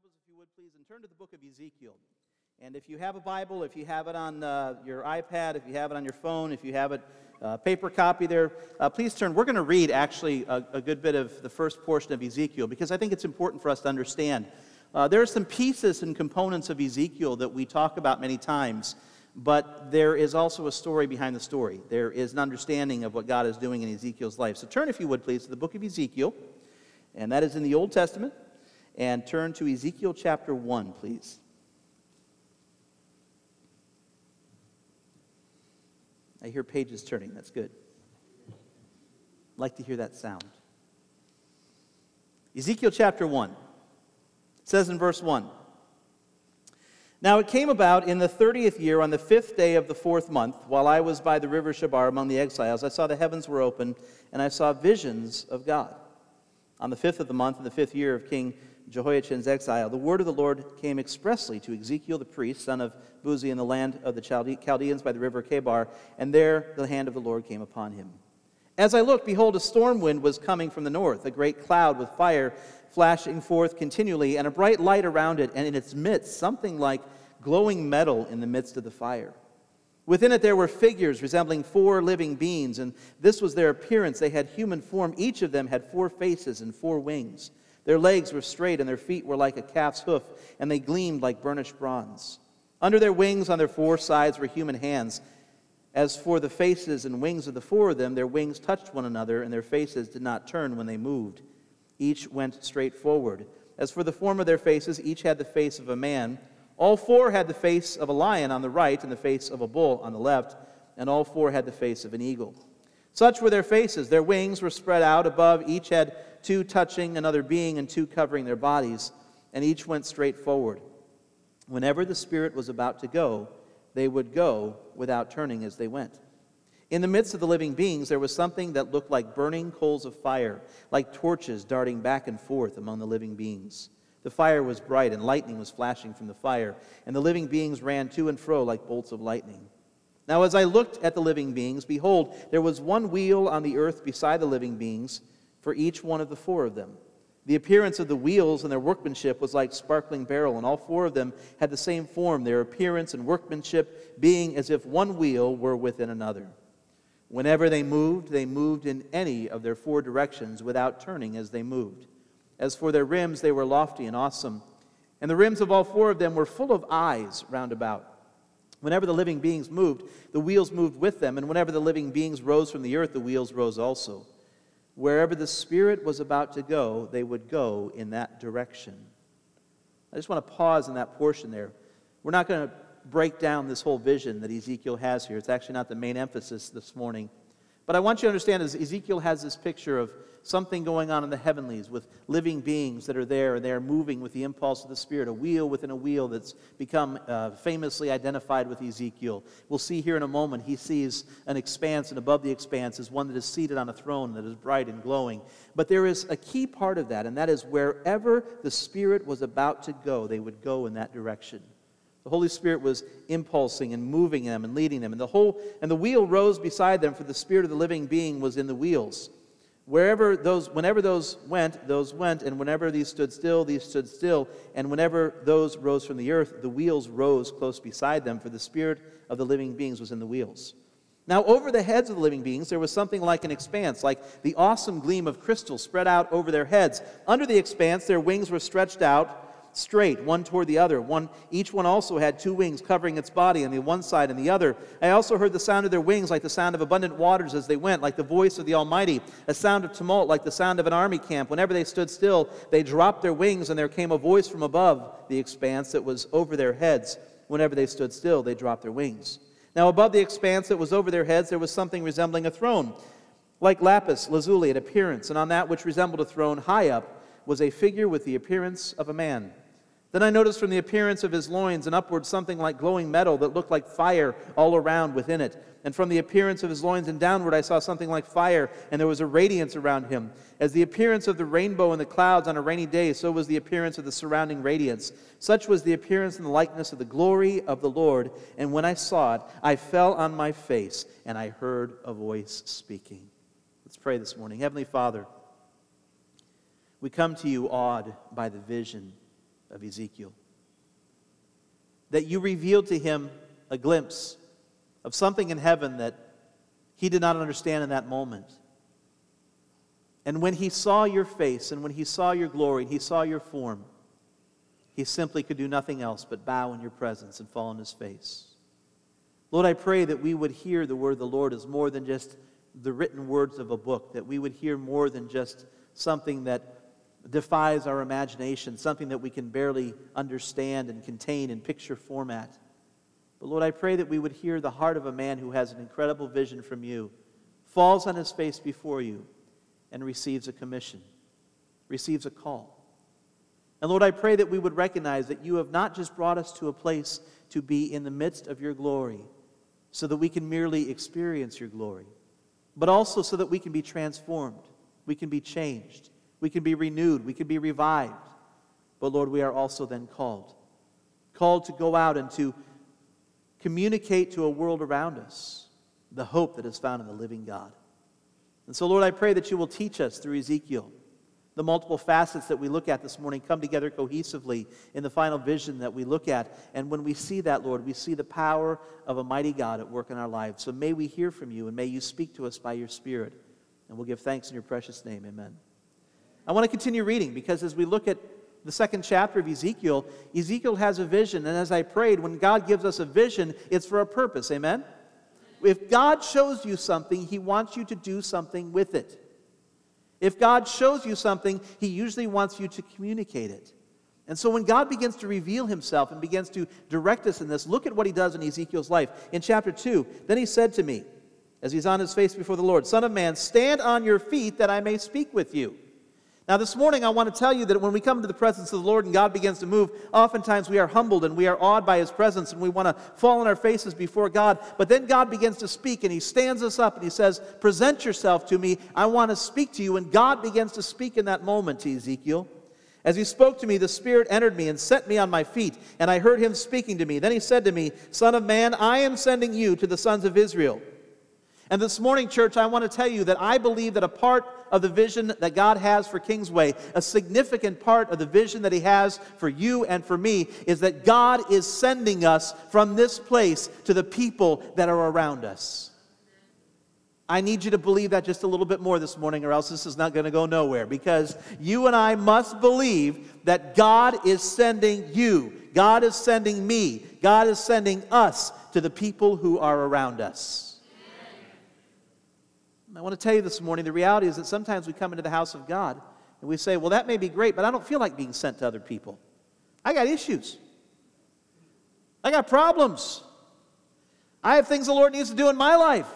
Bibles, if you would please, and turn to the book of Ezekiel. And if you have a Bible, if you have it on your iPad, if you have it on your phone, if you have it paper copy there, please turn. We're going to read actually a good bit of the first portion of Ezekiel because I think it's important for us to understand. There are some pieces and components of Ezekiel that we talk about many times, but there is also a story behind the story. There is an understanding of what God is doing in Ezekiel's life. So turn, if you would please, to the book of Ezekiel, and that is in the Old Testament. And turn to Ezekiel chapter 1, please. I hear pages turning. That's good. I'd like to hear that sound. Ezekiel chapter 1. It says in verse 1, "Now it came about in the 30th year, on the 5th day of the 4th month, while I was by the river Chebar among the exiles, I saw the heavens were open, and I saw visions of God. On the 5th of the month, in the 5th year of King Jehoiachin's exile, the word of the Lord came expressly to Ezekiel the priest, son of Buzi, in the land of the Chaldeans by the river Chebar, and there the hand of the Lord came upon him. As I looked, behold, a storm wind was coming from the north, a great cloud with fire flashing forth continually, and a bright light around it, and in its midst something like glowing metal in the midst of the fire. Within it there were figures resembling 4 living beings, and this was their appearance. They had human form. Each of them had 4 faces and 4 wings. Their legs were straight, and their feet were like a calf's hoof, and they gleamed like burnished bronze. Under their wings on their 4 sides were human hands. As for the faces and wings of the 4 of them, their wings touched one another, and their faces did not turn when they moved. Each went straight forward. As for the form of their faces, each had the face of a man. All 4 had the face of a lion on the right, and the face of a bull on the left, and all 4 had the face of an eagle. Such were their faces. Their wings were spread out above. Each had 2 touching another being and 2 covering their bodies, and each went straight forward. Whenever the Spirit was about to go, they would go without turning as they went. In the midst of the living beings there was something that looked like burning coals of fire, like torches darting back and forth among the living beings. The fire was bright, and lightning was flashing from the fire, and the living beings ran to and fro like bolts of lightning. Now as I looked at the living beings, behold, there was one wheel on the earth beside the living beings, for each one of the 4 of them. The appearance of the wheels and their workmanship was like sparkling beryl, and all 4 of them had the same form, their appearance and workmanship being as if one wheel were within another. Whenever they moved in any of their 4 directions without turning as they moved. As for their rims, they were lofty and awesome, and the rims of all 4 of them were full of eyes round about. Whenever the living beings moved, the wheels moved with them, and whenever the living beings rose from the earth, the wheels rose also. Wherever the Spirit was about to go, they would go in that direction." I just want to pause in that portion there. We're not going to break down this whole vision that Ezekiel has here. It's actually not the main emphasis this morning. But I want you to understand as Ezekiel has this picture of something going on in the heavenlies with living beings that are there, and they are moving with the impulse of the Spirit, a wheel within a wheel that's become famously identified with Ezekiel. We'll see here in a moment, he sees an expanse, and above the expanse is one that is seated on a throne that is bright and glowing. But there is a key part of that, and that is wherever the Spirit was about to go, they would go in that direction. The Holy Spirit was impulsing and moving them and leading them. And the wheel rose beside them, for the Spirit of the living being was in the wheels. Whenever those went, and whenever these stood still, and whenever those rose from the earth, the wheels rose close beside them, for the Spirit of the living beings was in the wheels. Now over the heads of the living beings there was something like an expanse, like the awesome gleam of crystal spread out over their heads. Under the expanse their wings were stretched out straight, one toward the other. Each one also had 2 wings covering its body on the one side and the other. I also heard the sound of their wings like the sound of abundant waters as they went, like the voice of the Almighty, a sound of tumult like the sound of an army camp. Whenever they stood still, they dropped their wings, and there came a voice from above the expanse that was over their heads. Whenever they stood still, they dropped their wings. Now above the expanse that was over their heads, there was something resembling a throne, like lapis lazuli in appearance, and on that which resembled a throne high up was a figure with the appearance of a man. Then I noticed from the appearance of his loins and upward something like glowing metal that looked like fire all around within it. And from the appearance of his loins and downward I saw something like fire, and there was a radiance around him. As the appearance of the rainbow in the clouds on a rainy day, so was the appearance of the surrounding radiance. Such was the appearance and the likeness of the glory of the Lord. And when I saw it, I fell on my face, and I heard a voice speaking. Let's pray this morning. Heavenly Father, we come to you awed by the vision of Ezekiel. That you revealed to him a glimpse of something in heaven that he did not understand in that moment. And when he saw your face, and when he saw your glory, and he saw your form, he simply could do nothing else but bow in your presence and fall on his face. Lord, I pray that we would hear the word of the Lord as more than just the written words of a book, that we would hear more than just something that defies our imagination, something that we can barely understand and contain in picture format. But Lord, I pray that we would hear the heart of a man who has an incredible vision from you, falls on his face before you, and receives a commission, receives a call. And Lord, I pray that we would recognize that you have not just brought us to a place to be in the midst of your glory so that we can merely experience your glory, but also so that we can be transformed, we can be changed, we can be renewed, we can be revived. But Lord, we are also then called to go out and to communicate to a world around us the hope that is found in the living God. And so, Lord, I pray that you will teach us through Ezekiel. The multiple facets that we look at this morning come together cohesively in the final vision that we look at. And when we see that, Lord, we see the power of a mighty God at work in our lives. So may we hear from you, and may you speak to us by your Spirit. And we'll give thanks in your precious name. Amen. I want to continue reading, because as we look at the second chapter of Ezekiel, Ezekiel has a vision. And as I prayed, when God gives us a vision, it's for a purpose. Amen? If God shows you something, he wants you to do something with it. If God shows you something, he usually wants you to communicate it. And so when God begins to reveal himself and begins to direct us in this, look at what he does in Ezekiel's life. In chapter 2, then he said to me, as he's on his face before the Lord, "Son of man, stand on your feet that I may speak with you." Now this morning I want to tell you that when we come to the presence of the Lord and God begins to move, oftentimes we are humbled and we are awed by his presence and we want to fall on our faces before God. But then God begins to speak and he stands us up and he says, "Present yourself to me. I want to speak to you." And God begins to speak in that moment to Ezekiel. As he spoke to me, the Spirit entered me and set me on my feet, and I heard him speaking to me. Then he said to me, "Son of man, I am sending you to the sons of Israel." And this morning, church, I want to tell you that I believe that a part of the vision that God has for Kingsway, a significant part of the vision that he has for you and for me, is that God is sending us from this place to the people that are around us. I need you to believe that just a little bit more this morning, or else this is not going to go nowhere, because you and I must believe that God is sending you, God is sending me, God is sending us to the people who are around us. I want to tell you this morning, the reality is that sometimes we come into the house of God and we say, well, that may be great, but I don't feel like being sent to other people. I got issues. I got problems. I have things the Lord needs to do in my life.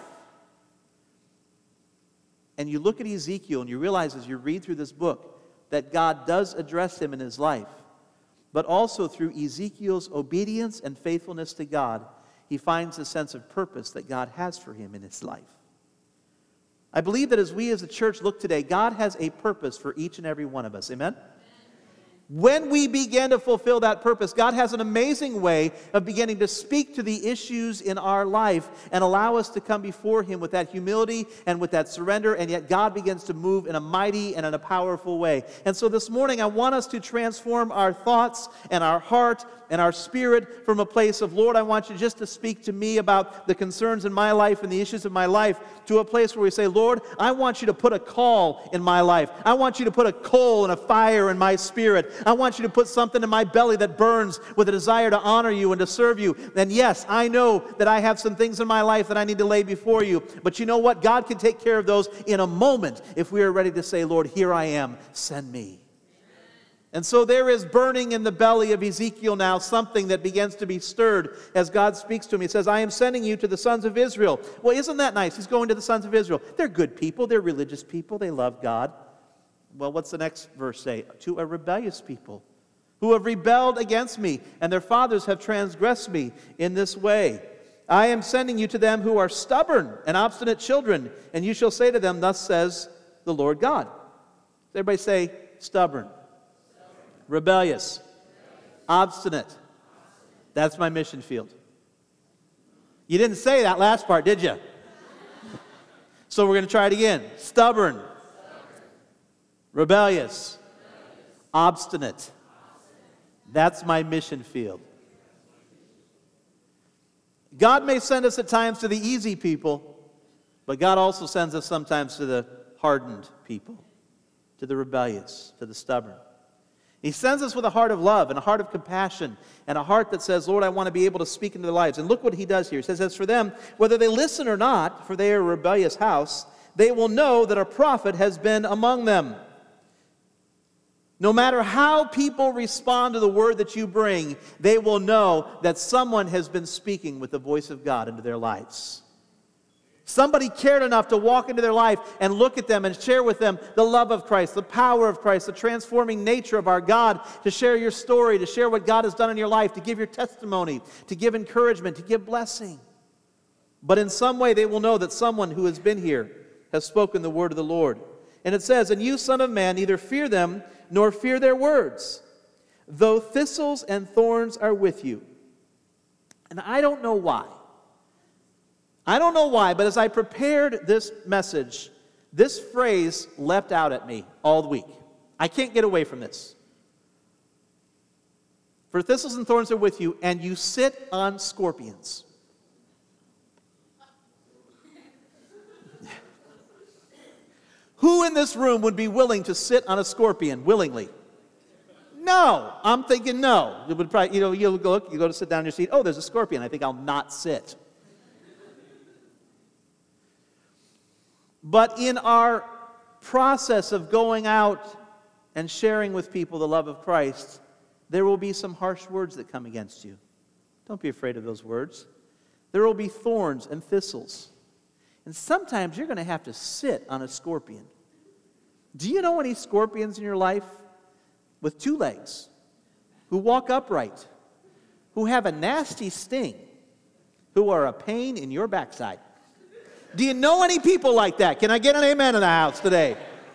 And you look at Ezekiel and you realize as you read through this book that God does address him in his life, but also through Ezekiel's obedience and faithfulness to God, he finds a sense of purpose that God has for him in his life. I believe that as we as a church look today, God has a purpose for each and every one of us. Amen? When we begin to fulfill that purpose, God has an amazing way of beginning to speak to the issues in our life and allow us to come before him with that humility and with that surrender, and yet God begins to move in a mighty and in a powerful way. And so this morning I want us to transform our thoughts and our heart and our spirit from a place of, Lord, I want you just to speak to me about the concerns in my life and the issues of my life, to a place where we say, Lord, I want you to put a call in my life. I want you to put a coal and a fire in my spirit. I want you to put something in my belly that burns with a desire to honor you and to serve you. And yes, I know that I have some things in my life that I need to lay before you. But you know what? God can take care of those in a moment if we are ready to say, Lord, here I am, send me. And so there is burning in the belly of Ezekiel now something that begins to be stirred as God speaks to him. He says, I am sending you to the sons of Israel. Well, isn't that nice? He's going to the sons of Israel. They're good people. They're religious people. They love God. Well, what's the next verse say? To a rebellious people who have rebelled against me, and their fathers have transgressed me in this way. I am sending you to them who are stubborn and obstinate children, and you shall say to them, thus says the Lord God. Everybody say, stubborn. Rebellious. Obstinate. That's my mission field. You didn't say that last part, did you? So we're going to try it again. Stubborn. Rebellious. Obstinate. That's my mission field. God may send us at times to the easy people, but God also sends us sometimes to the hardened people, to the rebellious, to the stubborn. He sends us with a heart of love and a heart of compassion and a heart that says, Lord, I want to be able to speak into their lives. And look what he does here. He says, as for them, whether they listen or not, for they are a rebellious house, they will know that a prophet has been among them. No matter how people respond to the word that you bring, they will know that someone has been speaking with the voice of God into their lives. Somebody cared enough to walk into their life and look at them and share with them the love of Christ, the power of Christ, the transforming nature of our God, to share your story, to share what God has done in your life, to give your testimony, to give encouragement, to give blessing. But in some way they will know that someone who has been here has spoken the word of the Lord. And it says, and you, son of man, neither fear them nor fear their words, though thistles and thorns are with you. And I don't know why. But as I prepared this message, this phrase leapt out at me all the week. I can't get away from this. For thistles and thorns are with you, and you sit on scorpions. Who in this room would be willing to sit on a scorpion willingly? No. I'm thinking no. It would probably, you go to sit down in your seat. Oh, there's a scorpion. I think I'll not sit. But in our process of going out and sharing with people the love of Christ, there will be some harsh words that come against you. Don't be afraid of those words. There will be thorns and thistles. And sometimes you're going to have to sit on a scorpion. Do you know any scorpions in your life with two legs, who walk upright, who have a nasty sting, who are a pain in your backside? Do you know any people like that? Can I get an amen in the house today?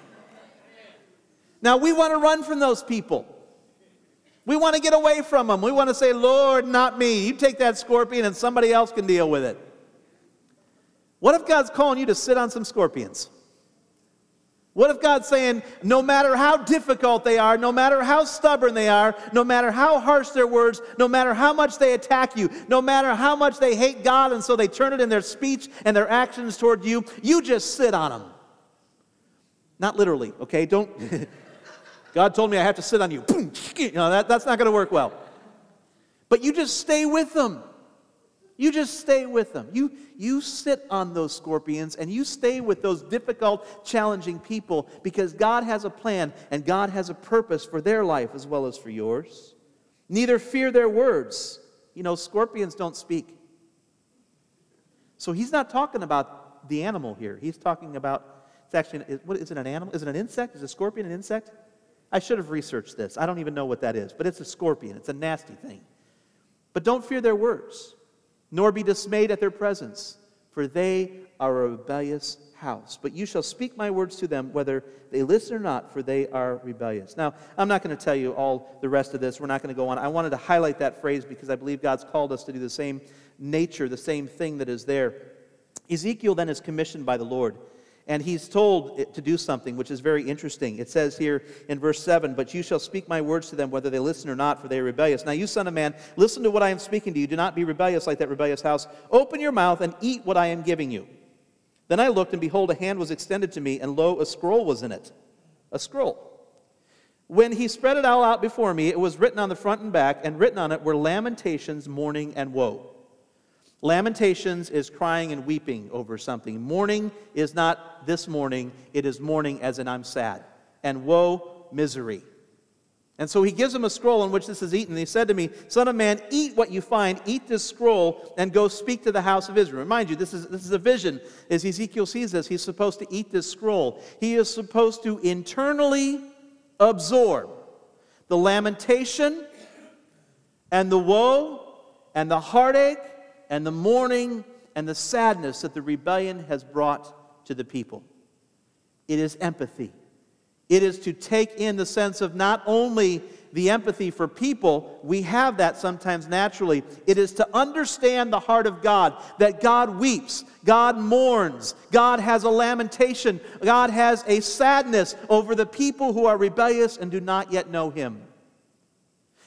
Now, we want to run from those people. We want to get away from them. We want to say, Lord, not me. You take that scorpion and somebody else can deal with it. What if God's calling you to sit on some scorpions? What if God's saying, no matter how difficult they are, no matter how stubborn they are, no matter how harsh their words, no matter how much they attack you, no matter how much they hate God and so they turn it in their speech and their actions toward you, you just sit on them. Not literally, okay? Don't. God told me I have to sit on you. That's not going to work well. But you just stay with them. You just stay with them. You sit on those scorpions and you stay with those difficult, challenging people because God has a plan and God has a purpose for their life as well as for yours. Neither fear their words. Scorpions don't speak. So he's not talking about the animal here. He's talking about, it's actually, what is it, an animal? Is it an insect? Is a scorpion an insect? I should have researched this. I don't even know what that is, but it's a scorpion. It's a nasty thing. But don't fear their words, nor be dismayed at their presence, for they are a rebellious house. But you shall speak my words to them, whether they listen or not, for they are rebellious. Now, I'm not going to tell you all the rest of this. We're not going to go on. I wanted to highlight that phrase because I believe God's called us to do the same nature, the same thing that is there. Ezekiel then is commissioned by the Lord, and he's told to do something which is very interesting. It says here in verse 7, but you shall speak my words to them, whether they listen or not, for they are rebellious. Now you, son of man, listen to what I am speaking to you. Do not be rebellious like that rebellious house. Open your mouth and eat what I am giving you. Then I looked, and behold, a hand was extended to me, and lo, a scroll was in it. A scroll. When he spread it all out before me, it was written on the front and back, and written on it were lamentations, mourning, and woe. Lamentations is crying and weeping over something. Mourning is not this mourning, it is mourning as in I'm sad. And woe, misery. And so he gives him a scroll in which this is eaten. And he said to me, Son of man, eat what you find, eat this scroll, and go speak to the house of Israel. Remind you, this is a vision. As Ezekiel sees this, he's supposed to eat this scroll. He is supposed to internally absorb the lamentation and the woe and the heartache and the mourning and the sadness that the rebellion has brought to the people. It is empathy. It is to take in the sense of not only the empathy for people, we have that sometimes naturally. It is to understand the heart of God, that God weeps, God mourns, God has a lamentation, God has a sadness over the people who are rebellious and do not yet know Him.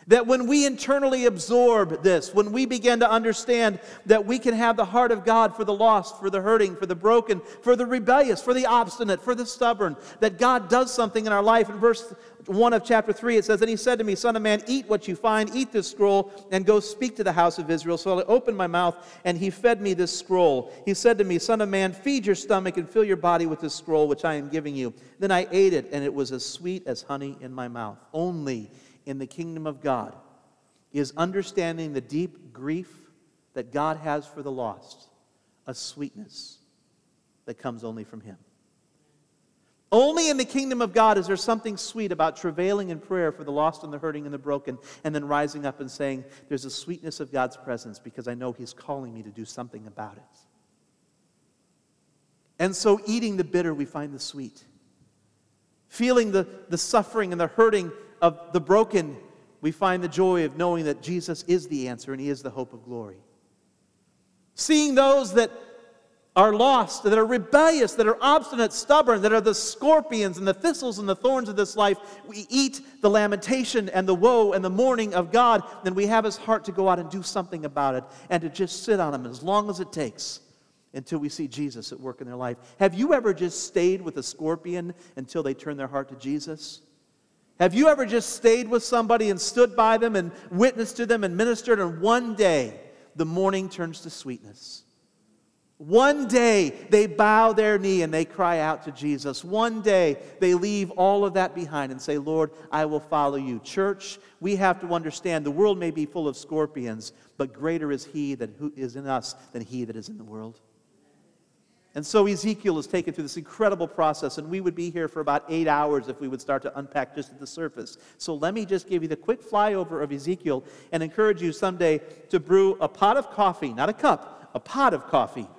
That when we internally absorb this, when we begin to understand that we can have the heart of God for the lost, for the hurting, for the broken, for the rebellious, for the obstinate, for the stubborn, that God does something in our life. In verse 1 of chapter 3, it says, "And he said to me, Son of man, eat what you find, eat this scroll, and go speak to the house of Israel. So I opened my mouth, and he fed me this scroll. He said to me, Son of man, feed your stomach and fill your body with this scroll which I am giving you. Then I ate it, and it was as sweet as honey in my mouth." Only in the kingdom of God is understanding the deep grief that God has for the lost a sweetness that comes only from Him. Only in the kingdom of God is there something sweet about travailing in prayer for the lost and the hurting and the broken, and then rising up and saying, there's a sweetness of God's presence because I know He's calling me to do something about it. And so eating the bitter, we find the sweet. Feeling the suffering and the hurting of the broken, we find the joy of knowing that Jesus is the answer and He is the hope of glory. Seeing those that are lost, that are rebellious, that are obstinate, stubborn, that are the scorpions and the thistles and the thorns of this life, we eat the lamentation and the woe and the mourning of God, then we have His heart to go out and do something about it and to just sit on Him as long as it takes until we see Jesus at work in their life. Have you ever just stayed with a scorpion until they turn their heart to Jesus? Have you ever just stayed with somebody and stood by them and witnessed to them and ministered, and one day the mourning turns to sweetness? One day they bow their knee and they cry out to Jesus. One day they leave all of that behind and say, Lord, I will follow you. Church, we have to understand the world may be full of scorpions, but greater is He that who is in us than he that is in the world. And so Ezekiel is taken through this incredible process, and we would be here for about 8 hours if we would start to unpack just at the surface. So let me just give you the quick flyover of Ezekiel and encourage you someday to brew a pot of coffee, not a cup, a pot of coffee.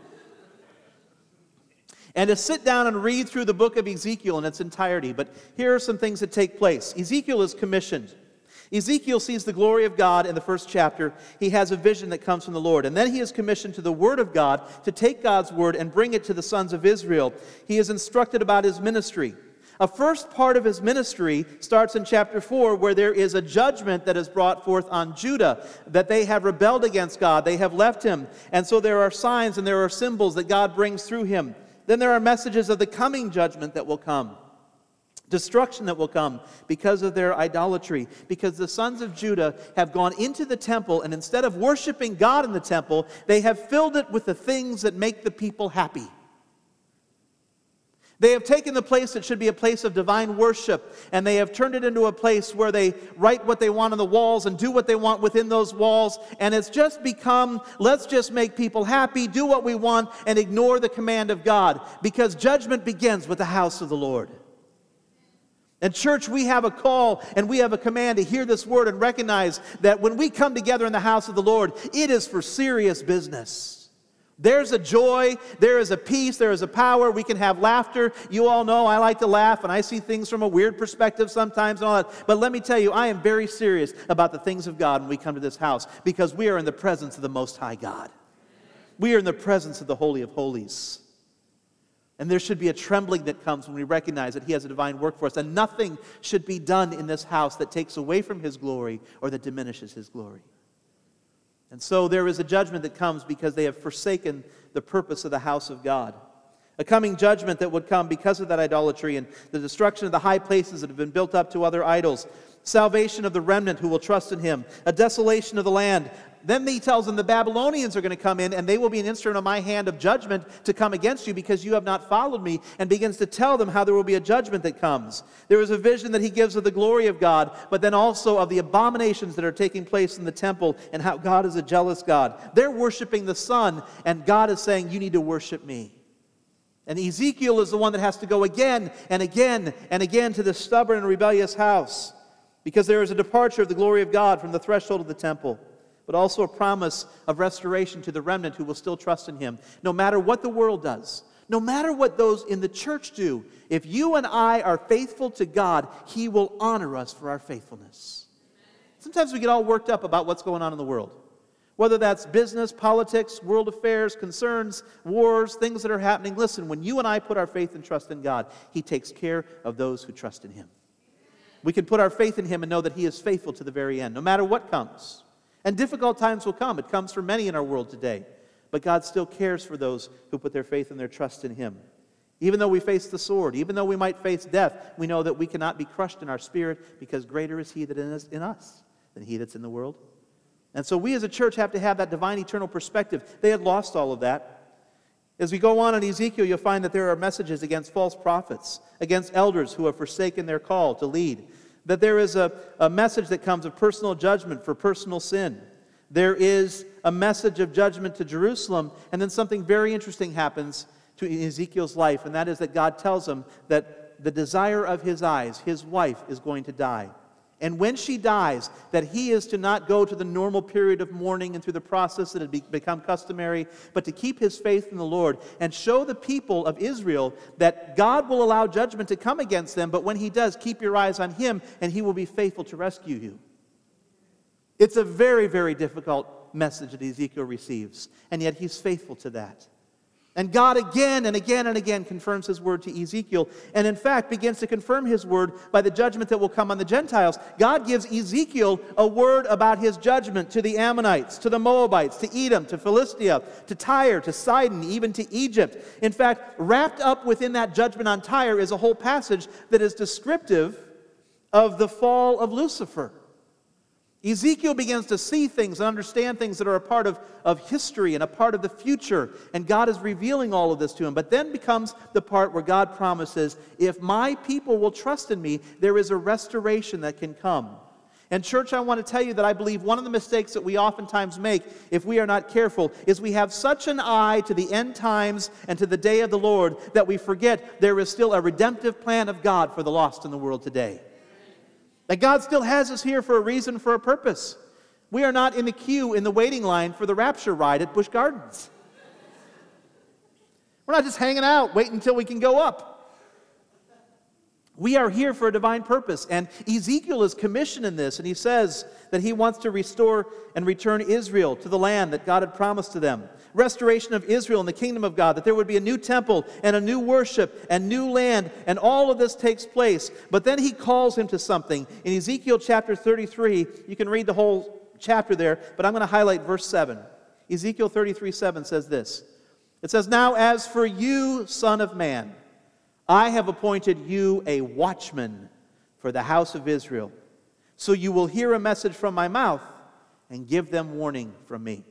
And to sit down and read through the book of Ezekiel in its entirety. But here are some things that take place. Ezekiel is commissioned. Ezekiel sees the glory of God in the first chapter. He has a vision that comes from the Lord. And then he is commissioned to the Word of God to take God's Word and bring it to the sons of Israel. He is instructed about his ministry. A first part of his ministry starts in chapter 4, where there is a judgment that is brought forth on Judah, that they have rebelled against God, they have left Him. And so there are signs and there are symbols that God brings through Him. Then there are messages of the coming judgment that will come. Destruction that will come because of their idolatry. Because the sons of Judah have gone into the temple, and instead of worshiping God in the temple, they have filled it with the things that make the people happy. They have taken the place that should be a place of divine worship, and they have turned it into a place where they write what they want on the walls and do what they want within those walls. And it's just become, let's just make people happy, do what we want, and ignore the command of God. Because judgment begins with the house of the Lord. And church, we have a call and we have a command to hear this word and recognize that when we come together in the house of the Lord, it is for serious business. There's a joy, there is a peace, there is a power. We can have laughter. You all know I like to laugh and I see things from a weird perspective sometimes and all that. But let me tell you, I am very serious about the things of God when we come to this house, because we are in the presence of the Most High God. We are in the presence of the Holy of Holies. And there should be a trembling that comes when we recognize that He has a divine work for us. And nothing should be done in this house that takes away from His glory or that diminishes His glory. And so there is a judgment that comes because they have forsaken the purpose of the house of God. A coming judgment that would come because of that idolatry and the destruction of the high places that have been built up to other idols. Salvation of the remnant who will trust in Him. A desolation of the land. Then He tells them the Babylonians are going to come in and they will be an instrument of my hand of judgment to come against you because you have not followed me, and begins to tell them how there will be a judgment that comes. There is a vision that He gives of the glory of God, but then also of the abominations that are taking place in the temple and how God is a jealous God. They're worshiping the sun, and God is saying, you need to worship me. And Ezekiel is the one that has to go again and again and again to this stubborn and rebellious house, because there is a departure of the glory of God from the threshold of the temple, but also a promise of restoration to the remnant who will still trust in Him. No matter what the world does, no matter what those in the church do, if you and I are faithful to God, He will honor us for our faithfulness. Sometimes we get all worked up about what's going on in the world. Whether that's business, politics, world affairs, concerns, wars, things that are happening. Listen, when you and I put our faith and trust in God, He takes care of those who trust in Him. We can put our faith in Him and know that He is faithful to the very end, no matter what comes. And difficult times will come. It comes for many in our world today. But God still cares for those who put their faith and their trust in Him. Even though we face the sword, even though we might face death, we know that we cannot be crushed in our spirit, because greater is He that is in us than he that's in the world. And so we as a church have to have that divine eternal perspective. They had lost all of that. As we go on in Ezekiel, you'll find that there are messages against false prophets, against elders who have forsaken their call to lead. That there is a message that comes of personal judgment for personal sin. There is a message of judgment to Jerusalem, and then something very interesting happens to Ezekiel's life, and that is that God tells him that the desire of his eyes, his wife, is going to die. And when she dies, that he is to not go to the normal period of mourning and through the process that had become customary, but to keep his faith in the Lord and show the people of Israel that God will allow judgment to come against them, but when He does, keep your eyes on Him and He will be faithful to rescue you. It's a very, very difficult message that Ezekiel receives, and yet he's faithful to that. And God again and again and again confirms His word to Ezekiel, and in fact begins to confirm His word by the judgment that will come on the Gentiles. God gives Ezekiel a word about His judgment to the Ammonites, to the Moabites, to Edom, to Philistia, to Tyre, to Sidon, even to Egypt. In fact, wrapped up within that judgment on Tyre is a whole passage that is descriptive of the fall of Lucifer. Ezekiel begins to see things and understand things that are a part of history and a part of the future. And God is revealing all of this to him. But then becomes the part where God promises, if my people will trust in me, there is a restoration that can come. And church, I want to tell you that I believe one of the mistakes that we oftentimes make, if we are not careful, is we have such an eye to the end times and to the day of the Lord that we forget there is still a redemptive plan of God for the lost in the world today. That God still has us here for a reason, for a purpose. We are not in the queue, in the waiting line for the rapture ride at Busch Gardens. We're not just hanging out, waiting until we can go up. We are here for a divine purpose. And Ezekiel is commissioned in this, and he says that he wants to restore and return Israel to the land that God had promised to them. Restoration of Israel and the kingdom of God, that there would be a new temple and a new worship and new land, and all of this takes place. But then he calls him to something. In Ezekiel chapter 33, you can read the whole chapter there, but I'm going to highlight verse 7. Ezekiel 33:7 says this. It says, "Now as for you, son of man, I have appointed you a watchman for the house of Israel. So you will hear a message from my mouth and give them warning from me."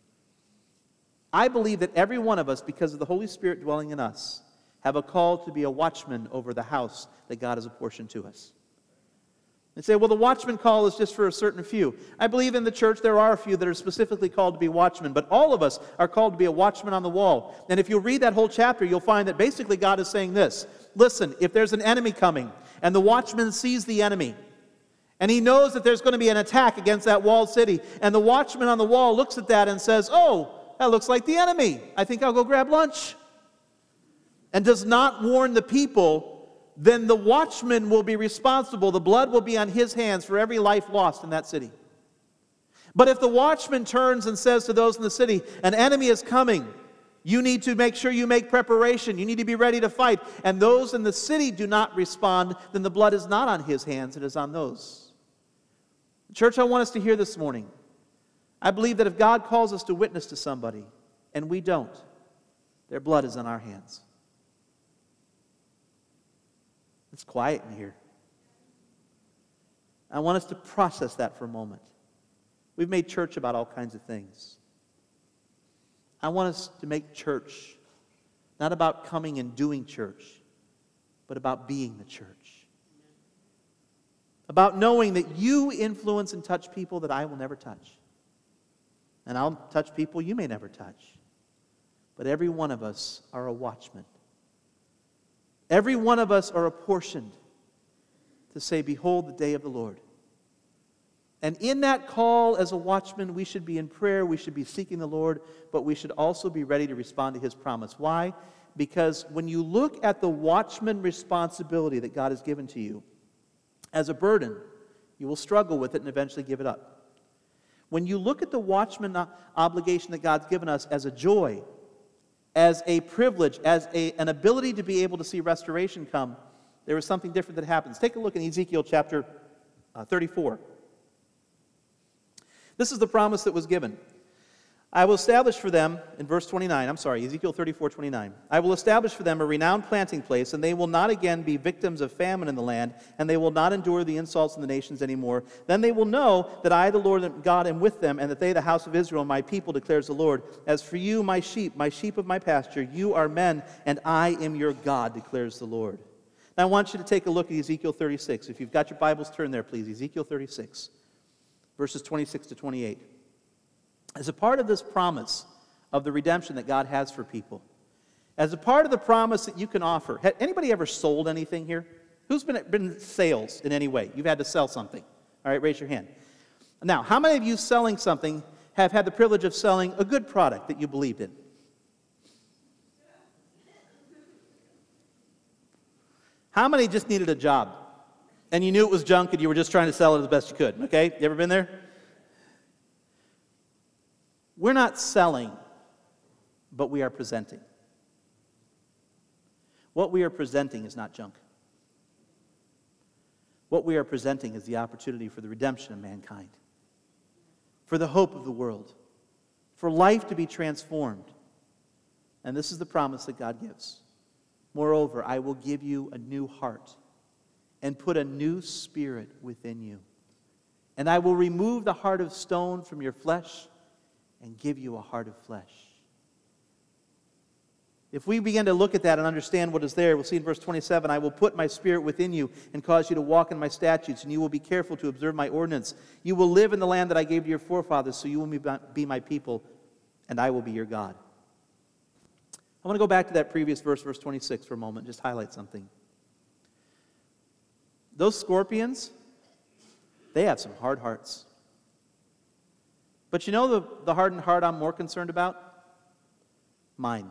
I believe that every one of us, because of the Holy Spirit dwelling in us, have a call to be a watchman over the house that God has apportioned to us. They say, well, the watchman call is just for a certain few. I believe in the church there are a few that are specifically called to be watchmen, but all of us are called to be a watchman on the wall. And if you read that whole chapter, you'll find that basically God is saying this. Listen, if there's an enemy coming, and the watchman sees the enemy, and he knows that there's going to be an attack against that walled city, and the watchman on the wall looks at that and says, oh, that looks like the enemy. I think I'll go grab lunch. And does not warn the people, then the watchman will be responsible. The blood will be on his hands for every life lost in that city. But if the watchman turns and says to those in the city, an enemy is coming, you need to make sure you make preparation, you need to be ready to fight, and those in the city do not respond, then the blood is not on his hands, it is on those. Church, I want us to hear this morning. I believe that if God calls us to witness to somebody, and we don't, their blood is on our hands. It's quiet in here. I want us to process that for a moment. We've made church about all kinds of things. I want us to make church not about coming and doing church, but about being the church. About knowing that you influence and touch people that I will never touch. And I'll touch people you may never touch. But every one of us are a watchman. Every one of us are apportioned to say, behold the day of the Lord. And in that call as a watchman, we should be in prayer, we should be seeking the Lord, but we should also be ready to respond to His promise. Why? Because when you look at the watchman responsibility that God has given to you as a burden, you will struggle with it and eventually give it up. When you look at the watchman obligation that God's given us as a joy, as a privilege, as an ability to be able to see restoration come, There is something different that happens. Take a look in Ezekiel chapter 34. This is the promise that was given. I will establish for them, in verse 29, Ezekiel 34:29. I will establish for them a renowned planting place, and they will not again be victims of famine in the land, and they will not endure the insults of the nations anymore. Then they will know that I, the Lord God, am with them, and that they, the house of Israel, my people, declares the Lord. As for you, my sheep of my pasture, you are men, and I am your God, declares the Lord. Now I want you to take a look at Ezekiel 36. If you've got your Bibles, turn there, please. Ezekiel 36, verses 26 to 28. As a part of this promise of the redemption that God has for people, as a part of the promise that you can offer, anybody ever sold anything here? Who's been in sales in any way? You've had to sell something. All right, raise your hand. Now, how many of you selling something have had the privilege of selling a good product that you believed in? How many just needed a job and you knew it was junk and you were just trying to sell it as best you could? Okay, you ever been there? We're not selling, but we are presenting. What we are presenting is not junk. What we are presenting is the opportunity for the redemption of mankind, for the hope of the world, for life to be transformed. And this is the promise that God gives. Moreover, I will give you a new heart and put a new spirit within you. And I will remove the heart of stone from your flesh and give you a heart of flesh. If we begin to look at that and understand what is there, we'll see in verse 27, I will put my spirit within you and cause you to walk in my statutes, and you will be careful to observe my ordinance. You will live in the land that I gave to your forefathers, so you will be my people, and I will be your God. I want to go back to that previous verse, verse 26, for a moment, just highlight something. Those scorpions, they have some hard hearts. But you know the hardened heart I'm more concerned about? Mine.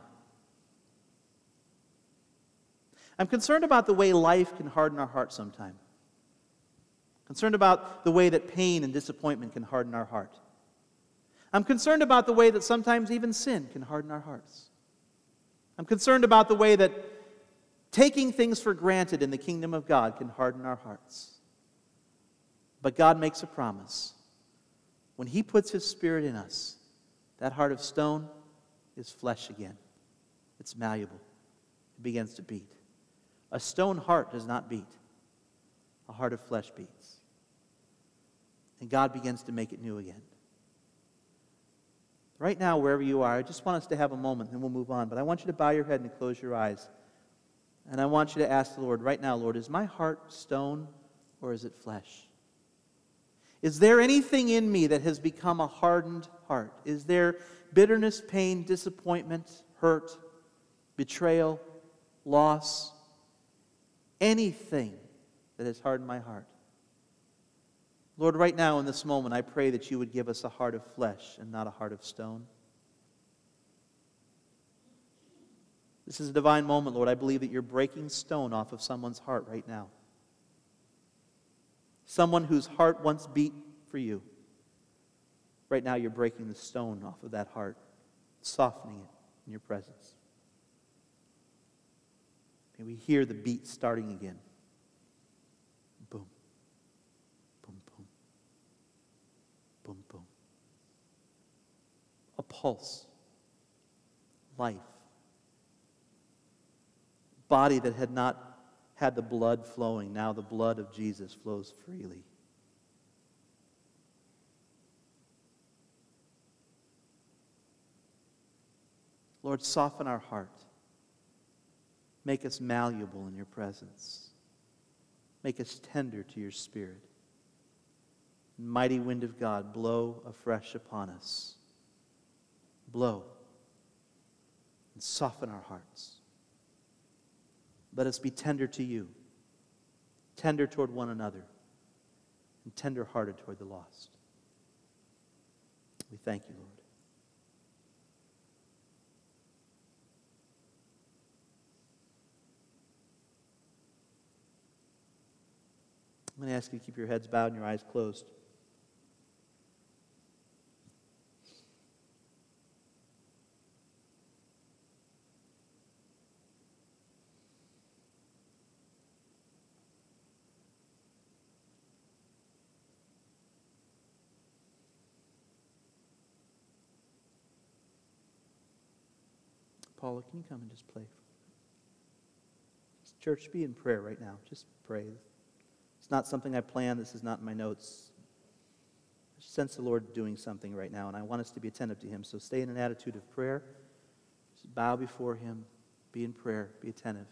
I'm concerned about the way life can harden our heart sometime. Concerned about the way that pain and disappointment can harden our heart. I'm concerned about the way that sometimes even sin can harden our hearts. I'm concerned about the way that taking things for granted in the kingdom of God can harden our hearts. But God makes a promise. When He puts His Spirit in us, that heart of stone is flesh again. It's malleable. It begins to beat. A stone heart does not beat. A heart of flesh beats. And God begins to make it new again. Right now, wherever you are, I just want us to have a moment, and we'll move on. But I want you to bow your head and close your eyes. And I want you to ask the Lord right now, Lord, is my heart stone or is it flesh? Is there anything in me that has become a hardened heart? Is there bitterness, pain, disappointment, hurt, betrayal, loss? Anything that has hardened my heart? Lord, right now in this moment, I pray that you would give us a heart of flesh and not a heart of stone. This is a divine moment, Lord. I believe that you're breaking stone off of someone's heart right now. Someone whose heart once beat for you. Right now you're breaking the stone off of that heart, softening it in your presence. May we hear the beat starting again. Boom. Boom, boom. Boom, boom. A pulse. Life. Body that had not had the blood flowing, now the blood of Jesus flows freely. Lord, soften our heart. Make us malleable in your presence. Make us tender to your Spirit. Mighty wind of God, blow afresh upon us. Blow and soften our hearts. Let us be tender to you, tender toward one another, and tender-hearted toward the lost. We thank you, Lord. I'm going to ask you to keep your heads bowed and your eyes closed. Paula, can you come and just play? Church, be in prayer right now. Just pray. It's not something I planned. This is not in my notes. I just sense the Lord doing something right now, and I want us to be attentive to Him. So stay in an attitude of prayer. Just bow before Him. Be in prayer. Be attentive.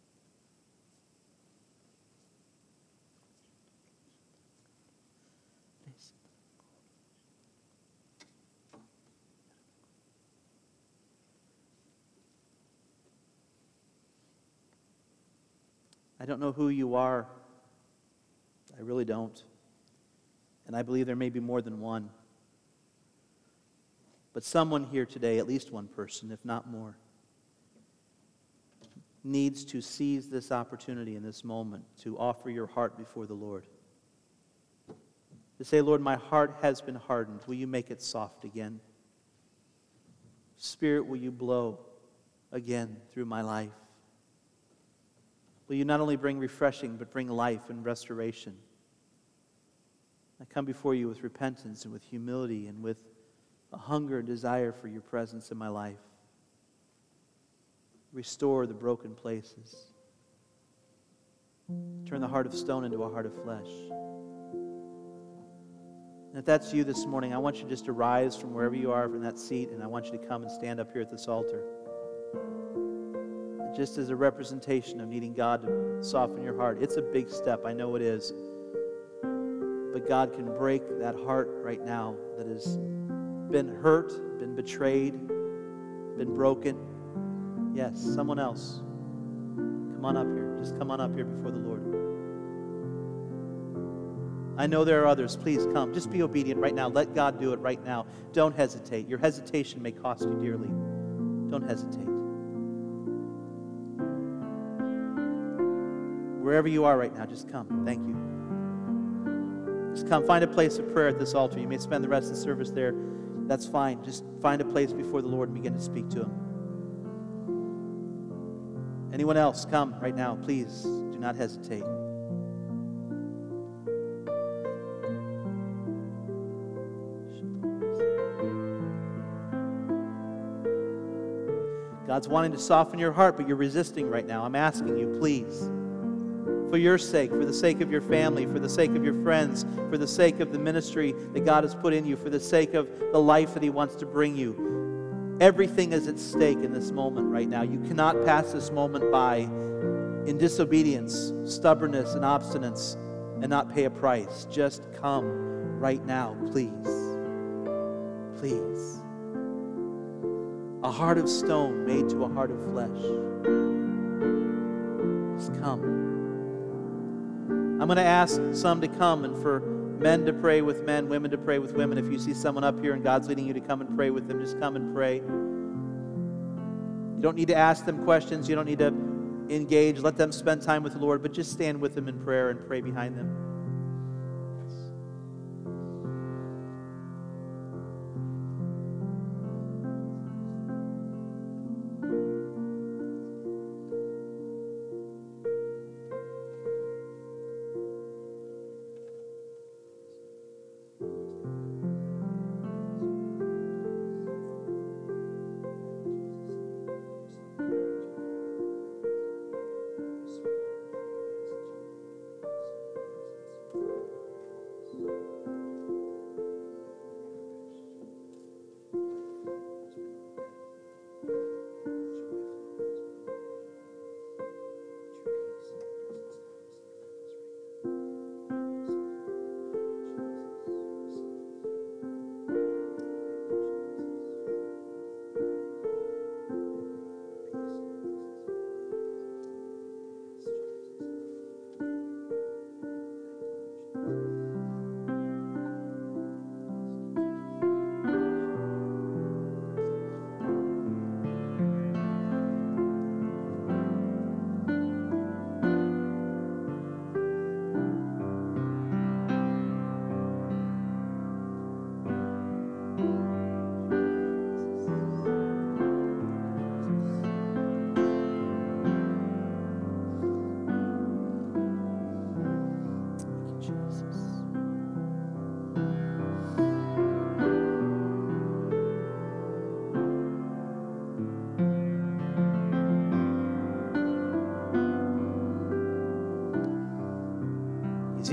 I don't know who you are. I really don't. And I believe there may be more than one. But someone here today, at least one person, if not more, needs to seize this opportunity in this moment to offer your heart before the Lord. To say, Lord, my heart has been hardened. Will you make it soft again? Spirit, will you blow again through my life? Will you not only bring refreshing, but bring life and restoration? I come before you with repentance and with humility and with a hunger and desire for your presence in my life. Restore the broken places. Turn the heart of stone into a heart of flesh. And if that's you this morning, I want you just to rise from wherever you are from that seat, and I want you to come and stand up here at this altar. Just as a representation of needing God to soften your heart. It's a big step, I know it is. But God can break that heart right now that has been hurt, been betrayed, been broken. Yes, someone else. Come on up here. Just come on up here before the Lord. I know there are others. Please come. Just be obedient right now. Let God do it right now. Don't hesitate. Your hesitation may cost you dearly. Don't hesitate. Wherever you are right now, just come. Thank you. Just come. Find a place of prayer at this altar. You may spend the rest of the service there. That's fine. Just find a place before the Lord and begin to speak to Him. Anyone else, come right now. Please do not hesitate. God's wanting to soften your heart, but you're resisting right now. I'm asking you, please. For your sake, for the sake of your family, for the sake of your friends, for the sake of the ministry that God has put in you, for the sake of the life that He wants to bring you. Everything is at stake in this moment right now. You cannot pass this moment by in disobedience, stubbornness, and obstinance and not pay a price. Just come right now, please. Please. A heart of stone made to a heart of flesh. Just come. I'm going to ask some to come and for men to pray with men, women to pray with women. If you see someone up here and God's leading you to come and pray with them, just come and pray. You don't need to ask them questions. You don't need to engage. Let them spend time with the Lord, but just stand with them in prayer and pray behind them.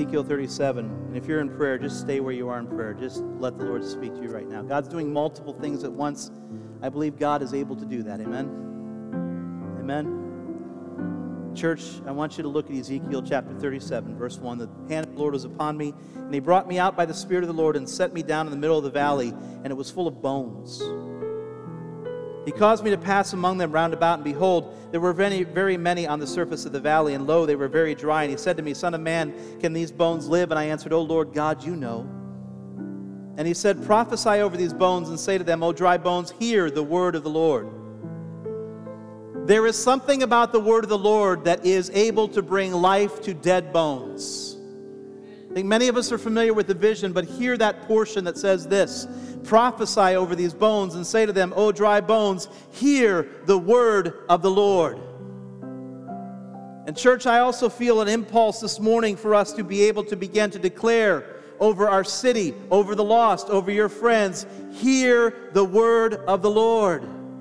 Ezekiel 37. And if you're in prayer, just stay where you are in prayer. Just let the Lord speak to you right now. God's doing multiple things at once. I believe God is able to do that. Amen? Amen? Church, I want you to look at Ezekiel chapter 37, verse 1. The hand of the Lord was upon me, and he brought me out by the Spirit of the Lord and set me down in the middle of the valley, and it was full of bones. He caused me to pass among them round about, and behold, there were very, very many on the surface of the valley, and lo, they were very dry. And he said to me, Son of man, can these bones live? And I answered, O Lord God, you know. And he said, Prophesy over these bones, and say to them, O dry bones, hear the word of the Lord. There is something about the word of the Lord that is able to bring life to dead bones. I think many of us are familiar with the vision, but hear that portion that says this. Prophesy over these bones and say to them, O dry bones, hear the word of the Lord. And church, I also feel an impulse this morning for us to be able to begin to declare over our city, over the lost, over your friends, hear the word of the Lord.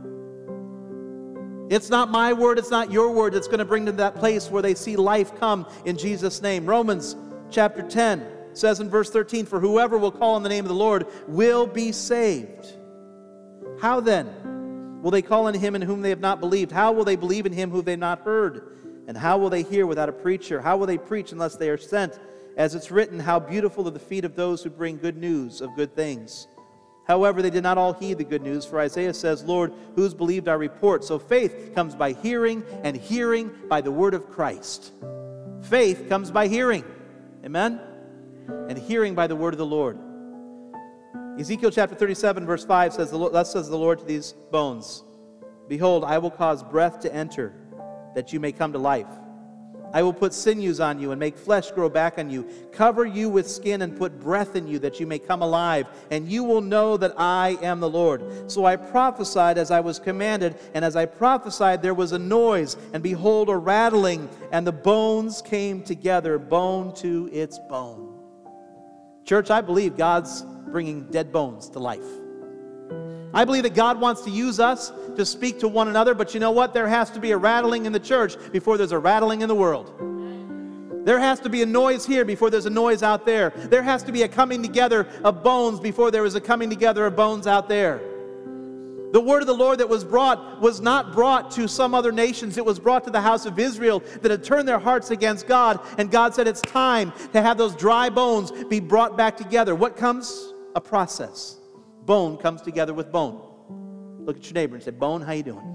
It's not my word, it's not your word that's going to bring them to that place where they see life come in Jesus' name. Romans chapter 10 says in verse 13, For whoever will call on the name of the Lord will be saved. How then will they call on him in whom they have not believed? How will they believe in him whom they have not heard? And how will they hear without a preacher? How will they preach unless they are sent? As it's written, how beautiful are the feet of those who bring good news of good things. However, they did not all heed the good news, for Isaiah says, Lord, who's believed our report? So faith comes by hearing, and hearing by the word of Christ. Faith comes by hearing. Amen? And hearing by the word of the Lord. Ezekiel chapter 37, verse 5 says, Thus says the Lord to these bones, Behold, I will cause breath to enter, that you may come to life. I will put sinews on you and make flesh grow back on you, cover you with skin and put breath in you that you may come alive, and you will know that I am the Lord. So I prophesied as I was commanded, and as I prophesied there was a noise, and behold a rattling, and the bones came together, bone to its bone. Church, I believe God's bringing dead bones to life. I believe that God wants to use us to speak to one another, but you know what? There has to be a rattling in the church before there's a rattling in the world. There has to be a noise here before there's a noise out there. There has to be a coming together of bones before there is a coming together of bones out there. The word of the Lord that was brought was not brought to some other nations. It was brought to the house of Israel that had turned their hearts against God. And God said it's time to have those dry bones be brought back together. What comes? A process. Bone comes together with bone. Look at your neighbor and say, Bone, how you doing?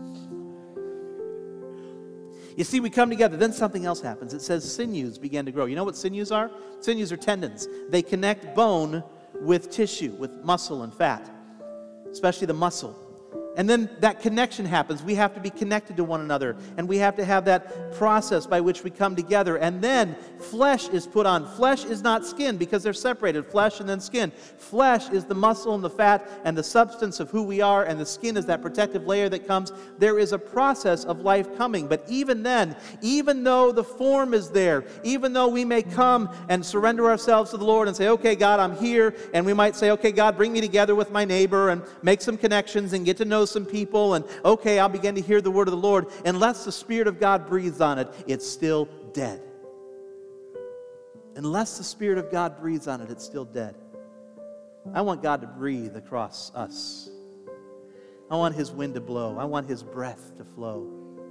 You see, we come together. Then something else happens. It says sinews began to grow. You know what sinews are? Sinews are tendons. They connect bone with tissue, with muscle and fat, especially the muscle. And then that connection happens. We have to be connected to one another. And we have to have that process by which we come together. And then flesh is put on. Flesh is not skin because they're separated. Flesh and then skin. Flesh is the muscle and the fat and the substance of who we are. And the skin is that protective layer that comes. There is a process of life coming. But even then, even though the form is there, even though we may come and surrender ourselves to the Lord and say, okay, God, I'm here. And we might say, okay, God, bring me together with my neighbor and make some connections and get to know some people, and okay, I'll begin to hear the word of the Lord. Unless the Spirit of God breathes on it, it's still dead. Unless the Spirit of God breathes on it, it's still dead. I want God to breathe across us. I want His wind to blow. I want His breath to flow.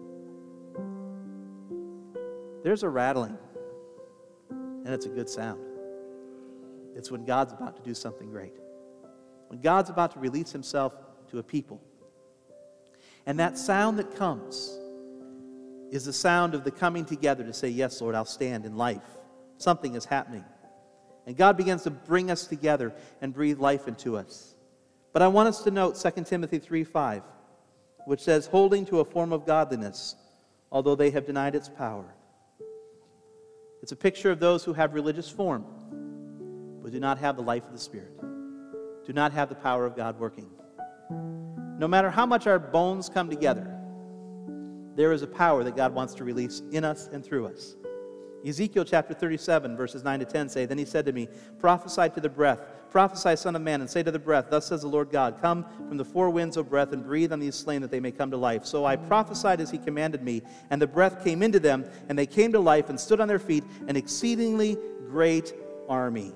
There's a rattling, and it's a good sound. It's when God's about to do something great. When God's about to release Himself to a people. And that sound that comes is the sound of the coming together to say, yes, Lord, I'll stand in life. Something is happening. And God begins to bring us together and breathe life into us. But I want us to note 2 Timothy 3:5, which says, holding to a form of godliness, although they have denied its power. It's a picture of those who have religious form, but do not have the life of the Spirit, do not have the power of God working. No matter how much our bones come together, there is a power that God wants to release in us and through us. Ezekiel chapter 37, verses 9 to 10 say, Then he said to me, Prophesy to the breath, prophesy, son of man, and say to the breath, Thus says the Lord God, Come from the four winds, O breath, and breathe on these slain that they may come to life. So I prophesied as he commanded me, and the breath came into them, and they came to life and stood on their feet, an exceedingly great army.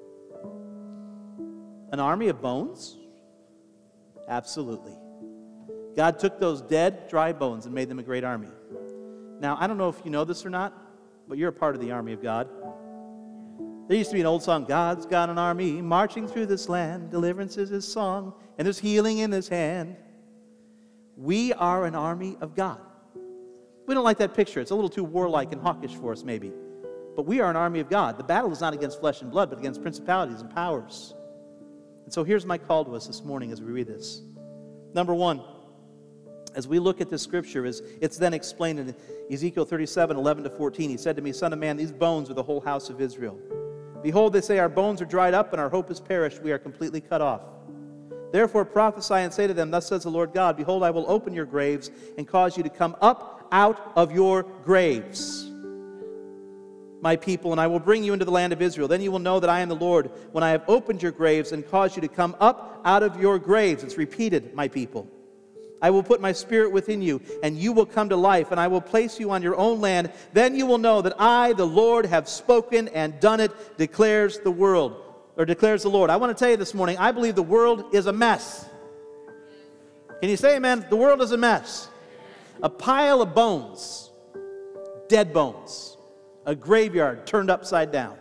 An army of bones? Absolutely. God took those dead, dry bones and made them a great army. Now, I don't know if you know this or not, but you're a part of the army of God. There used to be an old song, God's got an army marching through this land, deliverance is his song, and there's healing in his hand. We are an army of God. We don't like that picture. It's a little too warlike and hawkish for us, maybe. But we are an army of God. The battle is not against flesh and blood, but against principalities and powers. And so here's my call to us this morning as we read this. Number one, as we look at this scripture, it's then explained in Ezekiel 37, 11 to 14. He said to me, Son of man, these bones are the whole house of Israel. Behold, they say, our bones are dried up, and our hope is perished. We are completely cut off. Therefore prophesy and say to them, Thus says the Lord God, Behold, I will open your graves and cause you to come up out of your graves, my people, and I will bring you into the land of Israel. Then you will know that I am the Lord when I have opened your graves and caused you to come up out of your graves. It's repeated, my people. I will put my spirit within you, and you will come to life, and I will place you on your own land. Then you will know that I, the Lord, have spoken and done it, declares the Lord. I want to tell you this morning, I believe the world is a mess. Can you say amen? The world is a mess. A pile of bones, dead bones, a graveyard turned upside down.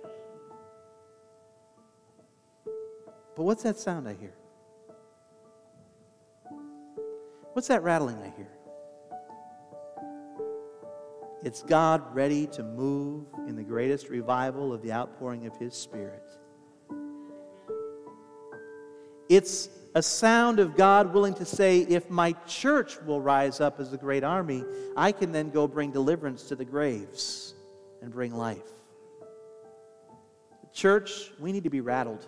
But what's that sound I hear? What's that rattling I hear? It's God ready to move in the greatest revival of the outpouring of His Spirit. It's a sound of God willing to say, if my church will rise up as a great army, I can then go bring deliverance to the graves and bring life. Church, we need to be rattled.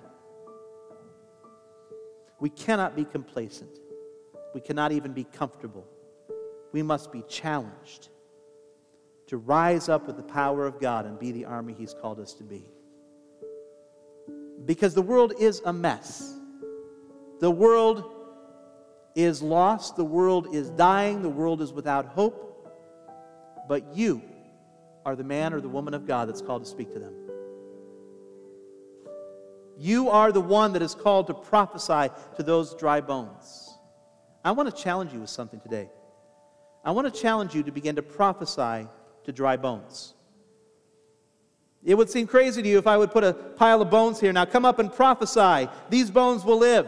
We cannot be complacent. We cannot even be comfortable. We must be challenged to rise up with the power of God and be the army He's called us to be. Because the world is a mess. The world is lost. The world is dying. The world is without hope. But you are the man or the woman of God that's called to speak to them. You are the one that is called to prophesy to those dry bones. I want to challenge you with something today. I want to challenge you to begin to prophesy to dry bones. It would seem crazy to you if I would put a pile of bones here. Now come up and prophesy. These bones will live.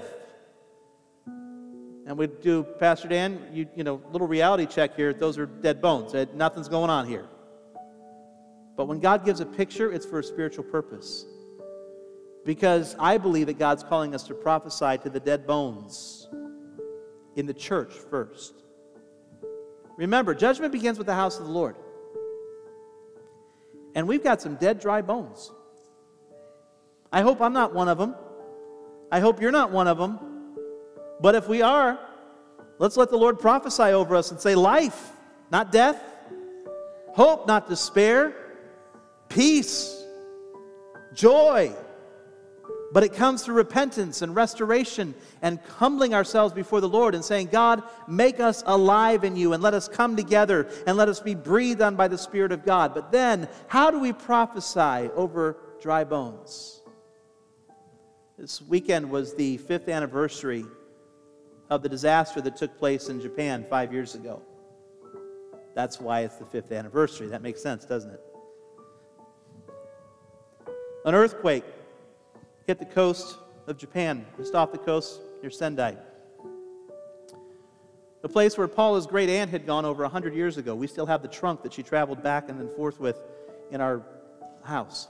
And we'd do, Pastor Dan, you know, little reality check here. Those are dead bones. Nothing's going on here. But when God gives a picture, it's for a spiritual purpose. Because I believe that God's calling us to prophesy to the dead bones in the church first. Remember, judgment begins with the house of the Lord. And we've got some dead, dry bones. I hope I'm not one of them. I hope you're not one of them. But if we are, let's let the Lord prophesy over us and say life, not death. Hope, not despair. Peace. Joy. But it comes through repentance and restoration and humbling ourselves before the Lord and saying, God, make us alive in you and let us come together and let us be breathed on by the Spirit of God. But then, how do we prophesy over dry bones? This weekend was the 5th anniversary of the disaster that took place in Japan 5 years ago. That's why it's the 5th anniversary. That makes sense, doesn't it? An earthquake hit the coast of Japan, just off the coast near Sendai. The place where Paula's great aunt had gone over 100 years ago. We still have the trunk that she traveled back and then forth with in our house.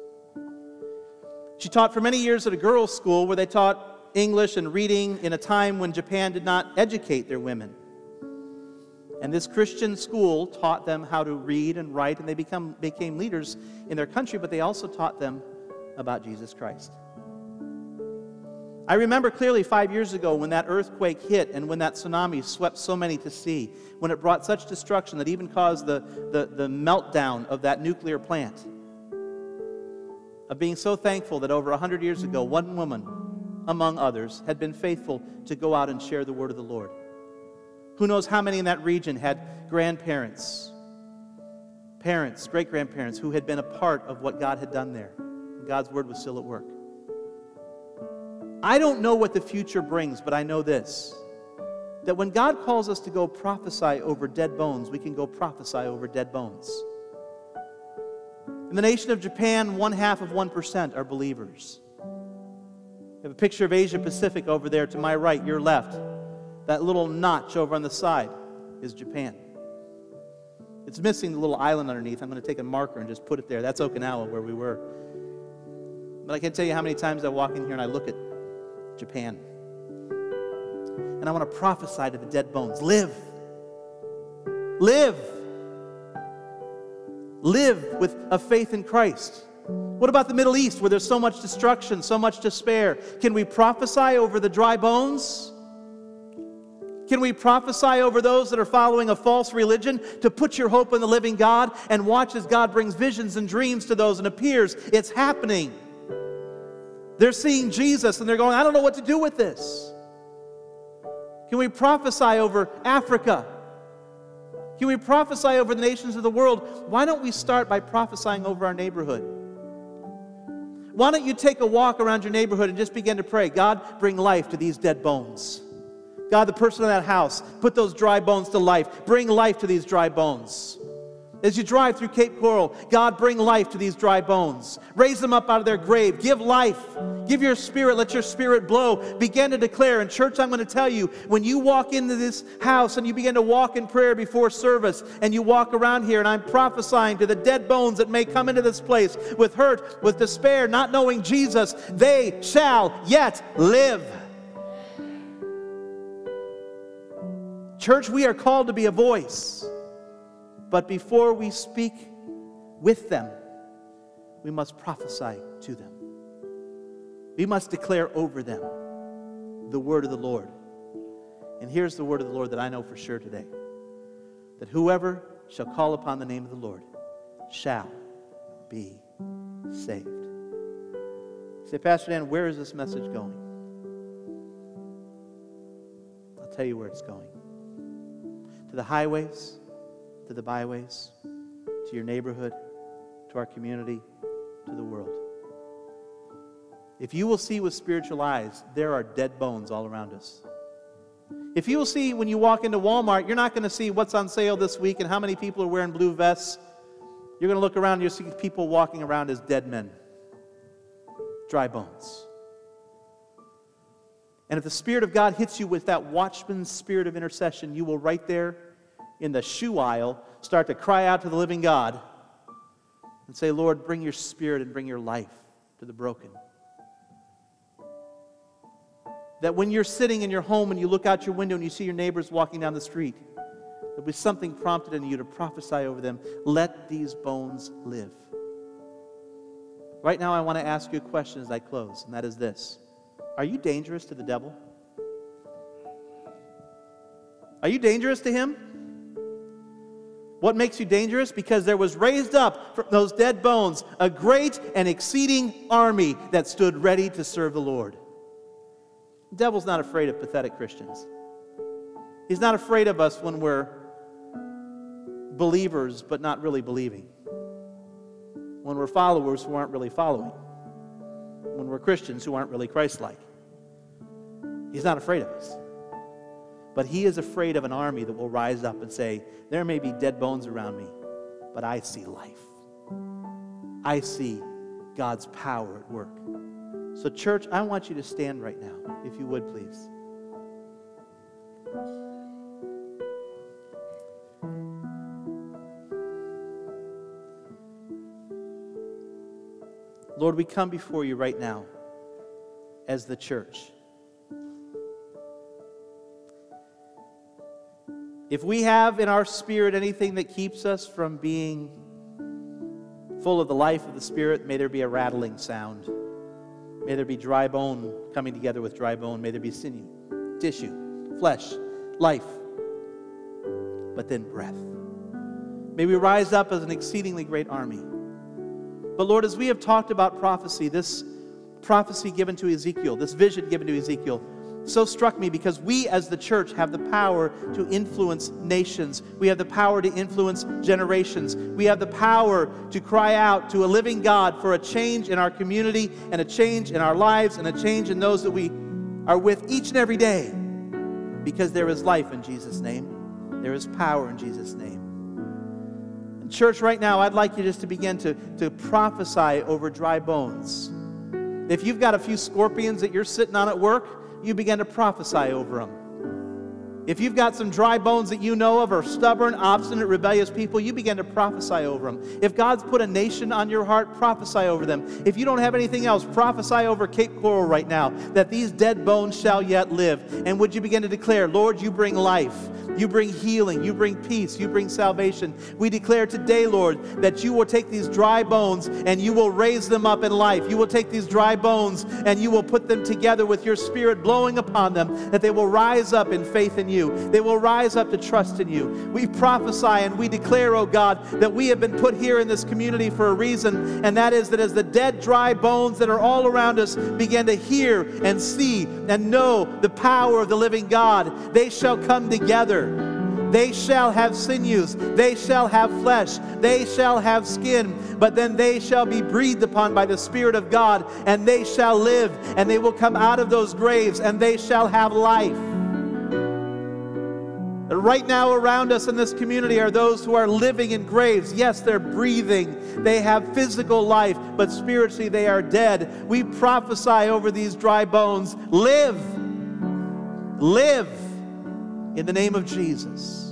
She taught for many years at a girls' school where they taught English and reading in a time when Japan did not educate their women. And this Christian school taught them how to read and write, and they became leaders in their country, but they also taught them about Jesus Christ. I remember clearly 5 years ago when that earthquake hit and when that tsunami swept so many to sea, when it brought such destruction that even caused the meltdown of that nuclear plant. Of being so thankful that over 100 years ago, one woman, among others, had been faithful to go out and share the word of the Lord. Who knows how many in that region had grandparents, parents, great-grandparents who had been a part of what God had done there. God's word was still at work. I don't know what the future brings, but I know this, that when God calls us to go prophesy over dead bones, we can go prophesy over dead bones. In the nation of Japan, 0.5% are believers. You have a picture of Asia Pacific over there to my right, your left. That little notch over on the side is Japan. It's missing the little island underneath. I'm going to take a marker and just put it there. That's Okinawa, where we were. But I can't tell you how many times I walk in here and I look at Japan. And I want to prophesy to the dead bones. Live. Live. Live with a faith in Christ. What about the Middle East, where there's so much destruction, so much despair? Can we prophesy over the dry bones? Can we prophesy over those that are following a false religion to put your hope in the living God and watch as God brings visions and dreams to those and appears? It's happening. They're seeing Jesus and they're going, I don't know what to do with this. Can we prophesy over Africa? Can we prophesy over the nations of the world? Why don't we start by prophesying over our neighborhood? Why don't you take a walk around your neighborhood and just begin to pray, God, bring life to these dead bones. God, the person in that house, put those dry bones to life. Bring life to these dry bones. As you drive through Cape Coral, God, bring life to these dry bones. Raise them up out of their grave. Give life. Give your spirit. Let your spirit blow. Begin to declare. And church, I'm going to tell you, when you walk into this house and you begin to walk in prayer before service and you walk around here and I'm prophesying to the dead bones that may come into this place with hurt, with despair, not knowing Jesus, they shall yet live. Church, we are called to be a voice. But before we speak with them, we must prophesy to them. We must declare over them the word of the Lord. And here's the word of the Lord that I know for sure today. That whoever shall call upon the name of the Lord shall be saved. You say, Pastor Dan, where is this message going? I'll tell you where it's going. To the highways, to the byways, to your neighborhood, to our community, to the world. If you will see with spiritual eyes, there are dead bones all around us. If you will see when you walk into Walmart, you're not going to see what's on sale this week and how many people are wearing blue vests. You're going to look around and you'll see people walking around as dead men. Dry bones. And if the Spirit of God hits you with that watchman's spirit of intercession, you will right there in the shoe aisle start to cry out to the living God and say, Lord, bring your Spirit and bring your life to the broken. That when you're sitting in your home and you look out your window and you see your neighbors walking down the street, there'll be something prompted in you to prophesy over them. Let these bones live. Right now I want to ask you a question as I close, and that is this. Are you dangerous to the devil? Are you dangerous to him? What makes you dangerous? Because there was raised up from those dead bones a great and exceeding army that stood ready to serve the Lord. The devil's not afraid of pathetic Christians. He's not afraid of us when we're believers but not really believing. When we're followers who aren't really following. When we're Christians who aren't really Christ-like. He's not afraid of us. But he is afraid of an army that will rise up and say, there may be dead bones around me, but I see life. I see God's power at work. So church, I want you to stand right now, if you would please. Lord, we come before you right now as the church. If we have in our spirit anything that keeps us from being full of the life of the Spirit, may there be a rattling sound. May there be dry bone coming together with dry bone. May there be sinew, tissue, flesh, life, but then breath. May we rise up as an exceedingly great army. But Lord, as we have talked about prophecy, this prophecy given to Ezekiel, this vision given to Ezekiel, So struck me because we as the church have the power to influence nations. We have the power to influence generations. We have the power to cry out to a living God for a change in our community and a change in our lives and a change in those that we are with each and every day. Because there is life in Jesus' name. There is power in Jesus' name. And church, right now, I'd like you just to begin to prophesy over dry bones. If you've got a few scorpions that you're sitting on at work, you begin to prophesy over them. If you've got some dry bones that you know of are stubborn, obstinate, rebellious people, you begin to prophesy over them. If God's put a nation on your heart, prophesy over them. If you don't have anything else, prophesy over Cape Coral right now, that these dead bones shall yet live. And would you begin to declare, Lord, you bring life, you bring healing, you bring peace, you bring salvation. We declare today, Lord, that you will take these dry bones and you will raise them up in life. You will take these dry bones and you will put them together with your Spirit blowing upon them, that they will rise up in faith in you. They will rise up to trust in you. We prophesy and we declare, oh God, that we have been put here in this community for a reason, and that is that as the dead, dry bones that are all around us begin to hear and see and know the power of the living God, they shall come together. They shall have sinews, they shall have flesh, they shall have skin, but then they shall be breathed upon by the Spirit of God, and they shall live, and they will come out of those graves, and they shall have life. Right now around us in this community are those who are living in graves. Yes, they're breathing. They have physical life, but spiritually they are dead. We prophesy over these dry bones. Live. Live in the name of Jesus.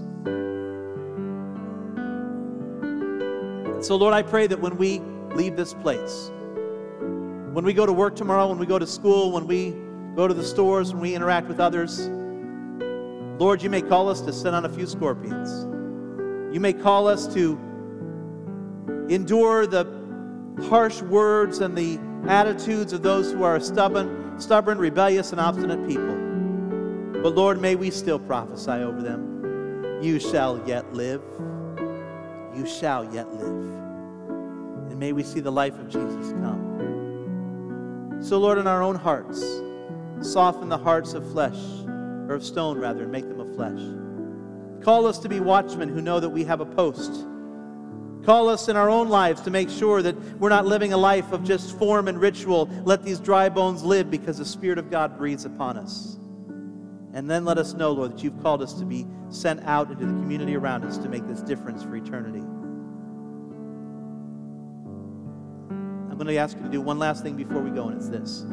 So, Lord, I pray that when we leave this place, when we go to work tomorrow, when we go to school, when we go to the stores, when we interact with others, Lord, you may call us to sit on a few scorpions. You may call us to endure the harsh words and the attitudes of those who are stubborn, rebellious, and obstinate people. But Lord, may we still prophesy over them. You shall yet live. You shall yet live. And may we see the life of Jesus come. So Lord, in our own hearts, soften the hearts of flesh, or of stone rather, and make them of flesh. Call us to be watchmen who know that we have a post. Call us in our own lives to make sure that we're not living a life of just form and ritual. Let these dry bones live because the Spirit of God breathes upon us. And then let us know, Lord, that you've called us to be sent out into the community around us to make this difference for eternity. I'm going to ask you to do one last thing before we go, and it's this.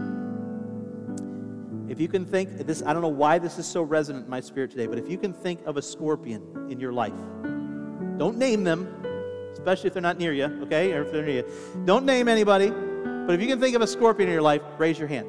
If you can think, this, I don't know why this is so resonant in my spirit today, but if you can think of a scorpion in your life, don't name them, especially if they're not near you, okay, or if they're near you. Don't name anybody, but if you can think of a scorpion in your life, raise your hand.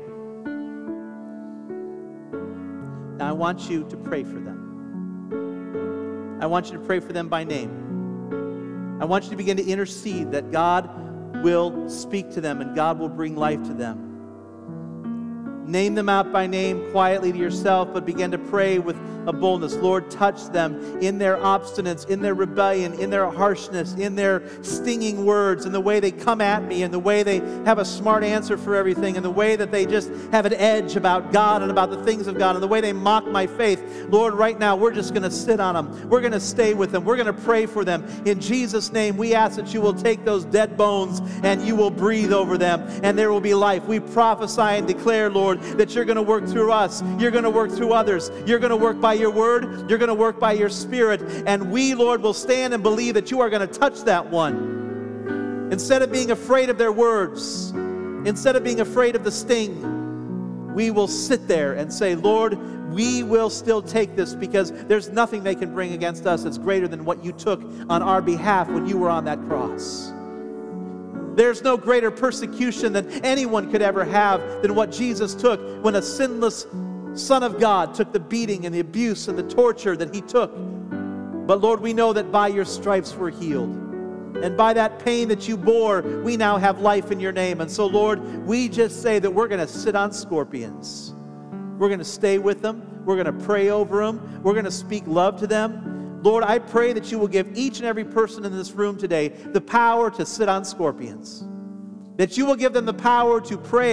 Now I want you to pray for them. I want you to pray for them by name. I want you to begin to intercede that God will speak to them and God will bring life to them. Name them out by name quietly to yourself, but begin to pray with a boldness. Lord, touch them in their obstinance, in their rebellion, in their harshness, in their stinging words, in the way they come at me, in the way they have a smart answer for everything, in the way that they just have an edge about God and about the things of God, and the way they mock my faith. Lord, right now, we're just going to sit on them. We're going to stay with them. We're going to pray for them. In Jesus' name, we ask that you will take those dead bones and you will breathe over them, and there will be life. We prophesy and declare, Lord, that you're going to work through us. You're going to work through others. You're going to work by your word. You're going to work by your Spirit. And we, Lord, will stand and believe that you are going to touch that one. Instead of being afraid of their words, instead of being afraid of the sting, we will sit there and say, Lord, we will still take this because there's nothing they can bring against us that's greater than what you took on our behalf when you were on that cross. There's no greater persecution that anyone could ever have than what Jesus took when a sinless Son of God took the beating and the abuse and the torture that he took. But Lord, we know that by your stripes we're healed. And by that pain that you bore, we now have life in your name. And so, Lord, we just say that we're going to sit on scorpions. We're going to stay with them. We're going to pray over them. We're going to speak love to them. Lord, I pray that you will give each and every person in this room today the power to sit on scorpions. That you will give them the power to pray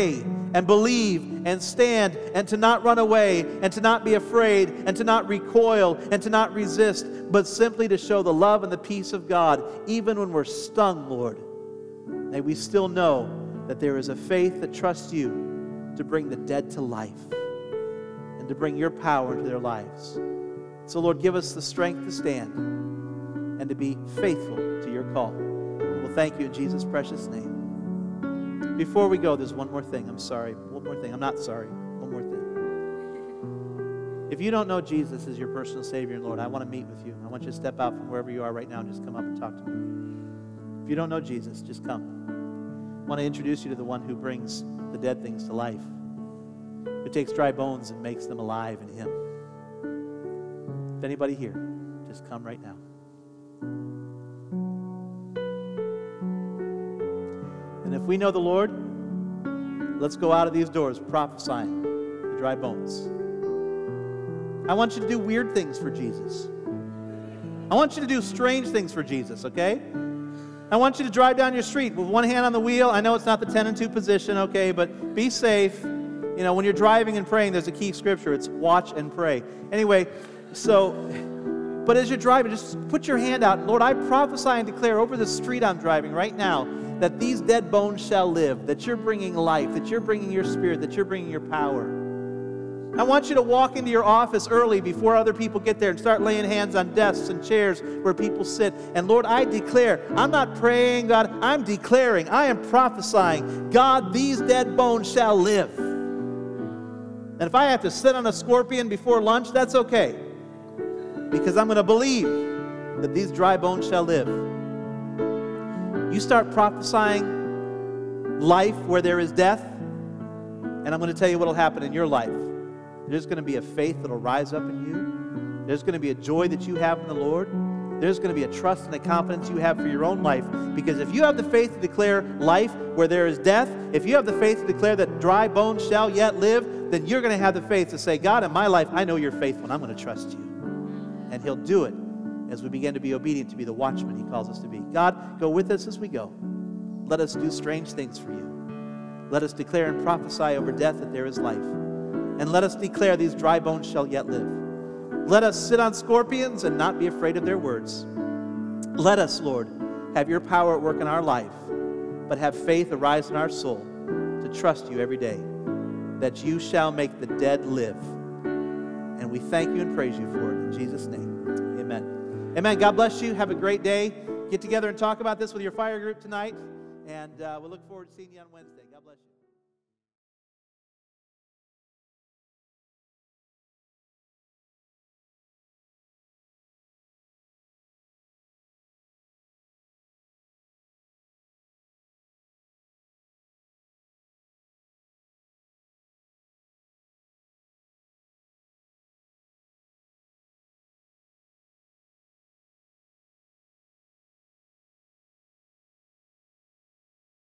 and believe and stand and to not run away and to not be afraid and to not recoil and to not resist, but simply to show the love and the peace of God even when we're stung, Lord. May we still know that there is a faith that trusts you to bring the dead to life and to bring your power into their lives. So, Lord, give us the strength to stand and to be faithful to your call. And we'll thank you in Jesus' precious name. Before we go, there's one more thing. I'm sorry. One more thing. I'm not sorry. One more thing. If you don't know Jesus as your personal Savior and Lord, I want to meet with you. I want you to step out from wherever you are right now and just come up and talk to me. If you don't know Jesus, just come. I want to introduce you to the one who brings the dead things to life, who takes dry bones and makes them alive in Him. If anybody here, just come right now. And if we know the Lord, let's go out of these doors prophesying the dry bones. I want you to do weird things for Jesus. I want you to do strange things for Jesus, okay? I want you to drive down your street with one hand on the wheel. I know it's not the 10 and 2 position, okay, but be safe. You know, when you're driving and praying, there's a key scripture. It's watch and pray. Anyway, but as you're driving, just put your hand out. Lord, I prophesy and declare over the street I'm driving right now that these dead bones shall live, that you're bringing life, that you're bringing your spirit, that you're bringing your power. I want you to walk into your office early before other people get there and start laying hands on desks and chairs where people sit. And Lord, I declare, I'm not praying, God, I'm declaring, I am prophesying, God, these dead bones shall live. And if I have to sit on a scorpion before lunch, that's okay. Because I'm going to believe that these dry bones shall live. You start prophesying life where there is death, and I'm going to tell you what will happen in your life. There's going to be a faith that will rise up in you. There's going to be a joy that you have in the Lord. There's going to be a trust and a confidence you have for your own life. Because if you have the faith to declare life where there is death, if you have the faith to declare that dry bones shall yet live, then you're going to have the faith to say, God, in my life, I know you're faithful, and I'm going to trust you. And He'll do it as we begin to be obedient, to be the watchman He calls us to be. God, go with us as we go. Let us do strange things for you. Let us declare and prophesy over death that there is life. And let us declare these dry bones shall yet live. Let us sit on scorpions and not be afraid of their words. Let us, Lord, have your power at work in our life, but have faith arise in our soul to trust you every day, that you shall make the dead live. And we thank you and praise you for it. In Jesus' name, amen. Amen. God bless you. Have a great day. Get together and talk about this with your fire group tonight. And we look forward to seeing you on Wednesday. God bless you.